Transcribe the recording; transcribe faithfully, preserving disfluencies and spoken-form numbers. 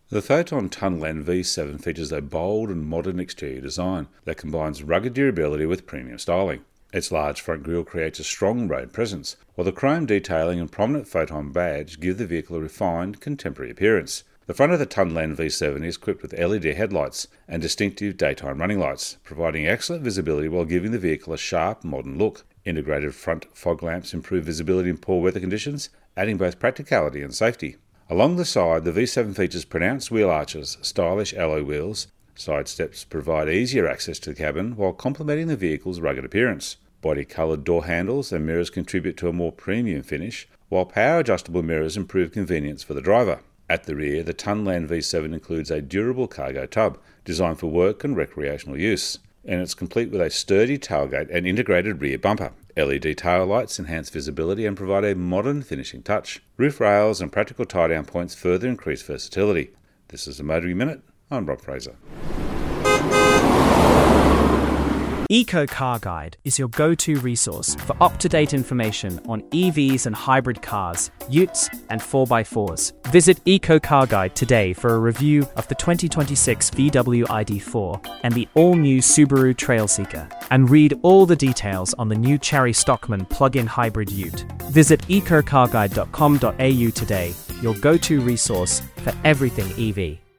The Photon Tunnelland V seven features a bold and modern exterior design that combines rugged durability with premium styling. Its large front grille creates a strong road presence, while the chrome detailing and prominent Photon badge give the vehicle a refined, contemporary appearance. The front of the Tunnelland V seven is equipped with L E D headlights and distinctive daytime running lights, providing excellent visibility while giving the vehicle a sharp, modern look. Integrated front fog lamps improve visibility in poor weather conditions, adding both practicality and safety. Along the side, the V seven features pronounced wheel arches, stylish alloy wheels. Side steps provide easier access to the cabin while complementing the vehicle's rugged appearance. Body-coloured door handles and mirrors contribute to a more premium finish, while power-adjustable mirrors improve convenience for the driver. At the rear, the Tunnelland V seven includes a durable cargo tub designed for work and recreational use, and it's complete with a sturdy tailgate and integrated rear bumper. L E D tail lights enhance visibility and provide a modern finishing touch. Roof rails and practical tie-down points further increase versatility. This is the Motoring Minute. I'm Rob Fraser. Eco Car Guide is your go-to resource for up-to-date information on E Vs and hybrid cars, utes and four by fours. Visit Eco Car Guide today for a review of the twenty twenty-six V W I D four and the all-new Subaru Trailseeker, and read all the details on the new Chery Stockman plug-in hybrid ute. Visit eco car guide dot com dot a u today, your go-to resource for everything E V.